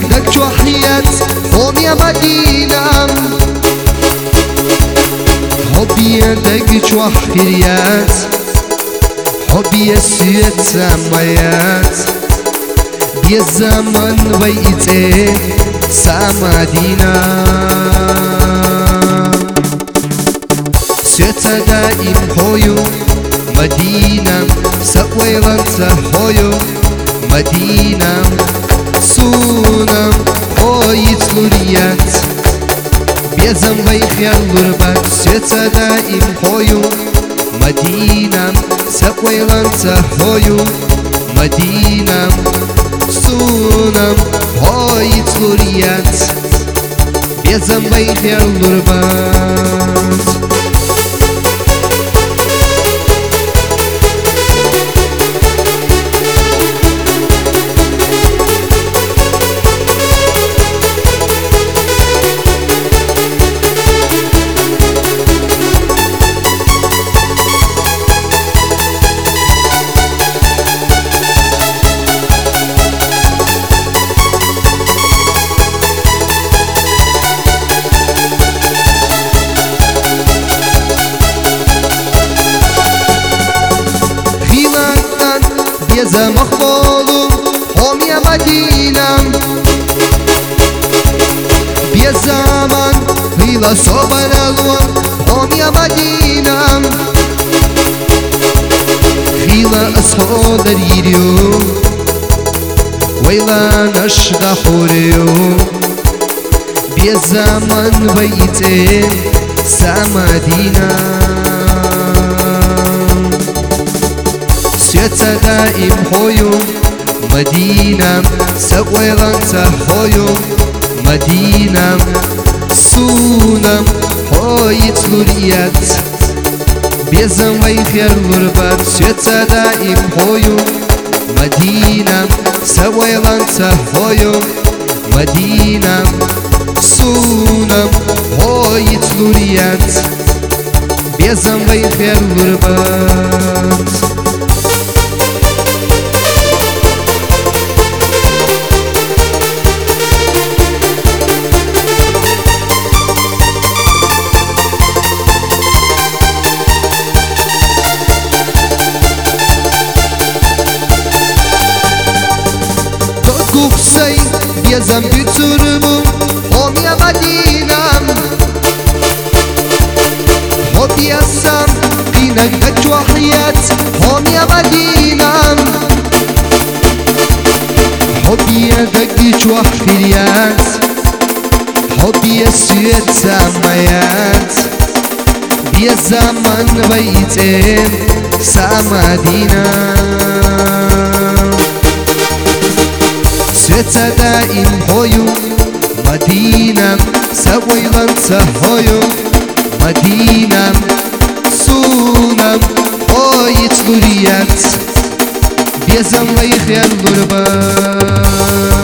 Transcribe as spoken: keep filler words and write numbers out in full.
دك وحيات هم يا مدينة حبي دك وحيات حبي سيت سمايات بيا زمن ويتي سامدينا سيت دائم هويو مدينة سويلان سهويو مدينة سونم اويت لوريات بيزم ويخيال لربات سيت دائم هويو مدينة سويلان سهويو مدينة سونم اويت لوريات بيزم ويخيال لربات بيزا مخبولو هم يا مدينة بيزا من هيلا صبر الوان هم يا مدينة خيلا أصحاب اليريو ويلا نشغى حوريو بيزا من ويتي سامدينة سيت دائم هويو مدينة سويلان سهويو مدينة سونم هويت لوريات بيزم ويخير لربات سيت دائم هويو مدينة سويلان سهويو مدينة سونم هويت لوريات بيزم ويخير لربات بيزم بتربو هم يا مدينة حبي السم قينك دك وحيات هم يا مدينة حبي دك وحيات حبي السيد سمايات بيا زمن بيتين سامدينة سيت دائم هويو مدينة سويلان سهويو مدينة سونم هويت لوريات بيزم ويخيال لربات